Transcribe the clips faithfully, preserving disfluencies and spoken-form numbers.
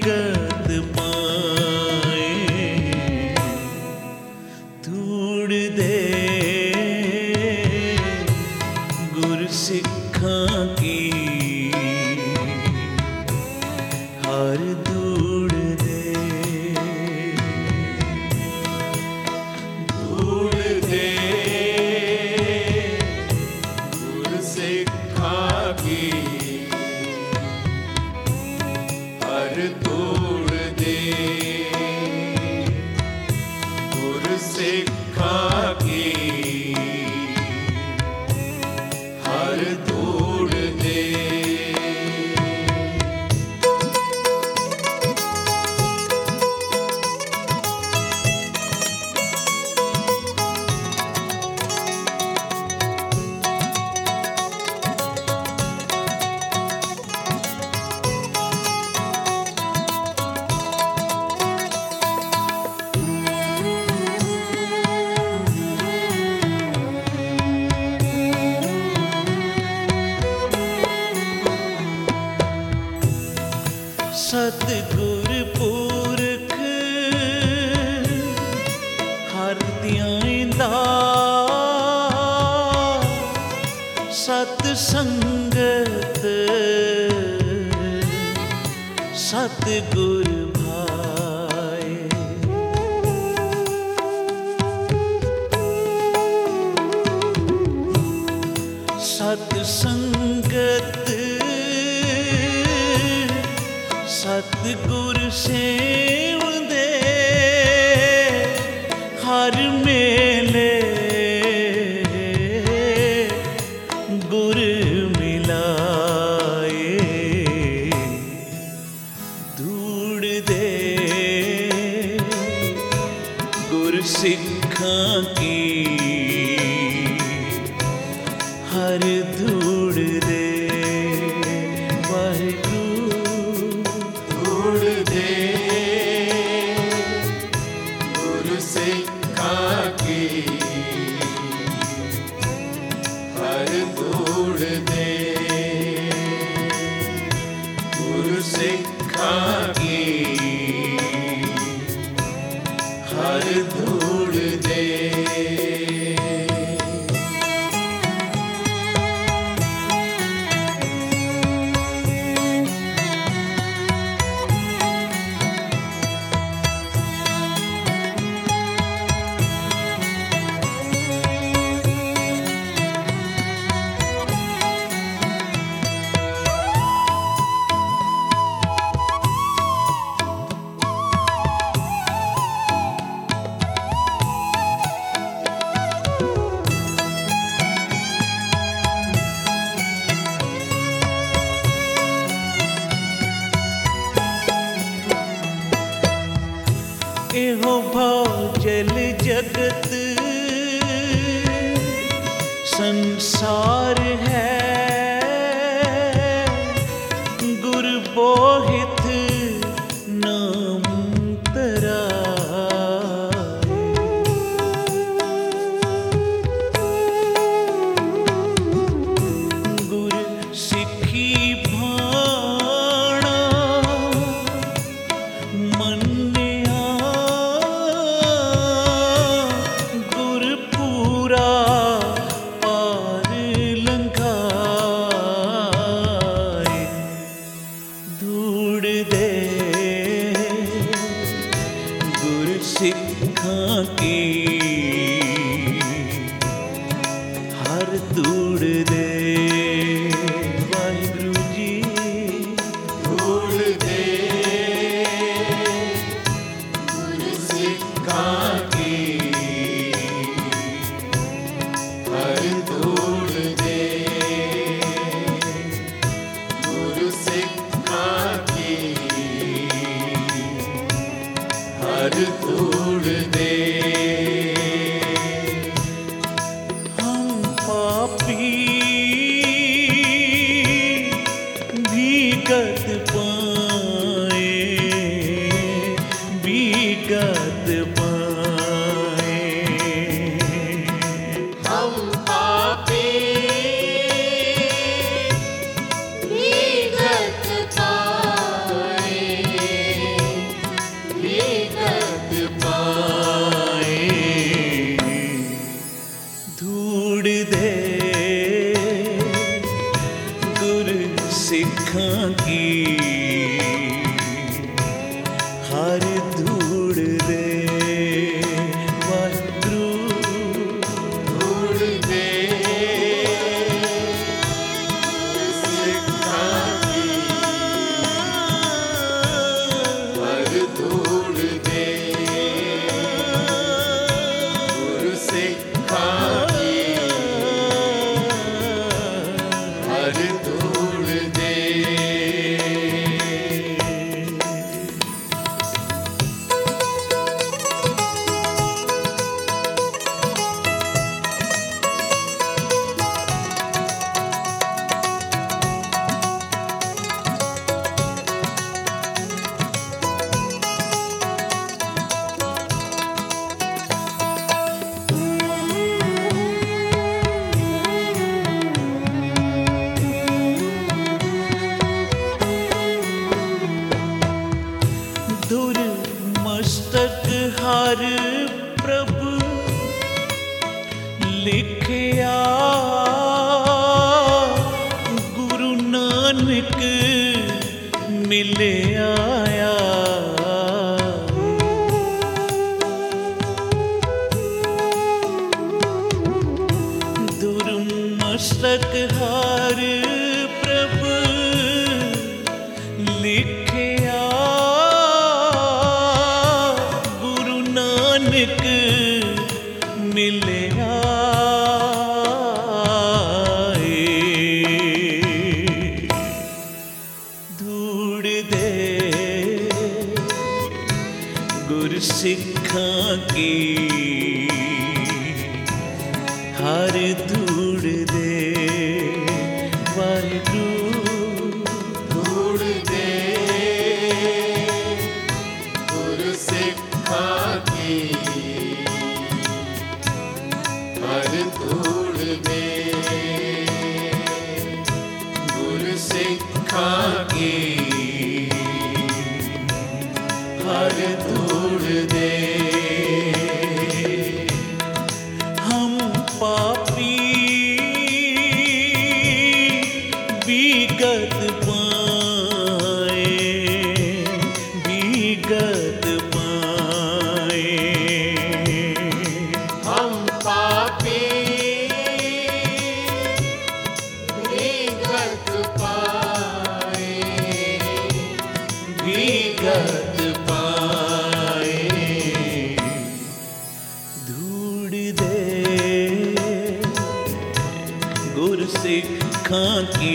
हकीकत पाए। धूड़ दे गुर सिखां की हर धूड़ दे। धूड़ दे गुर सिखां की हर धूड़ दे। गुर सिखां की हर धूड़ दे। सतगुर पुरख हर ध्याइंदा, सत संगत सतगुर भाए। सत संगत सतगुर सेवदे हर मेले गुर मिलाए। धूड़ दे गुर सिखां की हर धूड़ दे। वाहिगुरू धूड़ दे गुर सिखां की हर धूड़ दे। गुर सिखां की हर धूड़ दे। एहो भाव जल जगत संसार है, गुर बोहित नाम तराए। गुर सिखी भाणा मन सिखां की हर धूड़ दे। वाहिगुरू जी धूड़ दे गुर सिखां की हर धूड़ दे। गुर सिखां की हर धूड़ दे। हर प्रभु लिखिया गुरु नानक मिले आया। दुर्मस्तक हर प्रभु लिखिया गुरु नानक मिले गुर सिखां की हर धूड़ दे वाहिगुरू धूड़ दे गुर सिखां की हर धूड़ दे गुर सिखां की हर धूड़ दे। हम पापी विगत पाए विगत पाए हम पापी विगत पाए विगत गुर सिखां की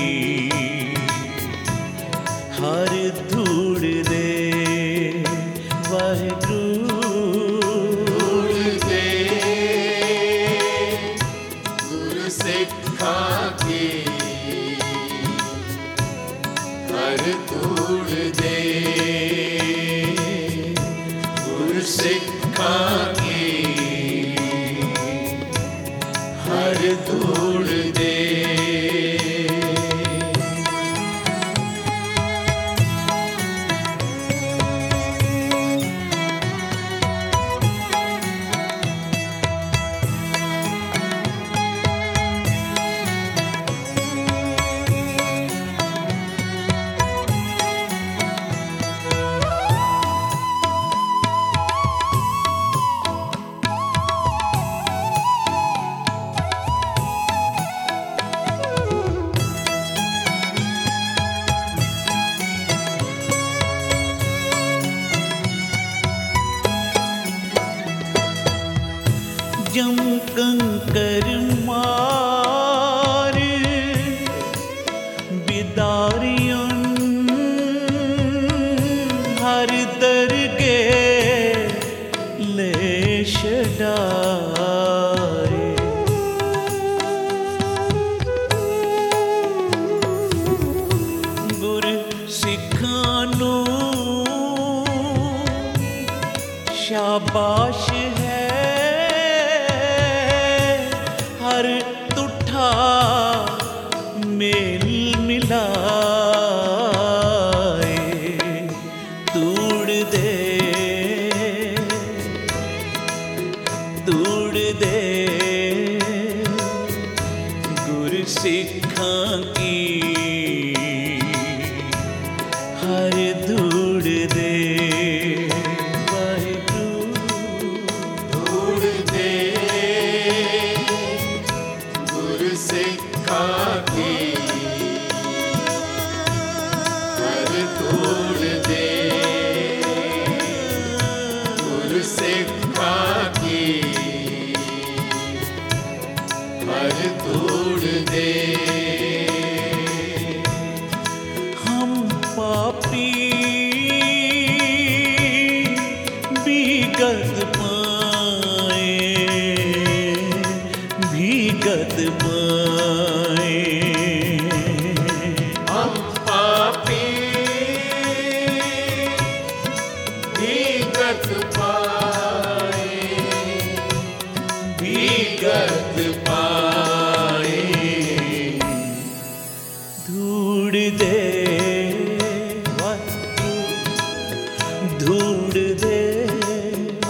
हर धूड़ दे वाहिगुरू धूड़ दे गुर सिखां की हर धूड़ दे गुर सिखां की हर धूड़ दे। जम कंकर मार बिदारियन हर दरगे ले छड़ाए। गुर सिखां नू शाबाश है हर तुठा मेल मिलाए। तूड़ दे तूड़ दे गुर सिखां की हर धूड़ दे धूड़ दे गुर सिखां की हर धूड़ दे गुर सिखां की हर धूड़ दे। हम पापी विगत पाए विगत पाए हम पापी विगत पाए विगत पाए। धूड़ दे धूड़ दे